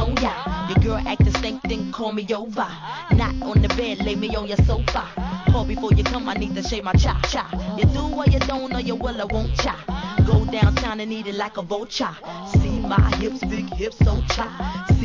on ya. Your girl acting stink, then call me over. Not on the bed, lay me on your sofa. Call before you come, I need to shave my cha cha. You do or you don't, or you will, I won't cha. Go downtown and eat it like a vulture. See my hips, big hips, so cha.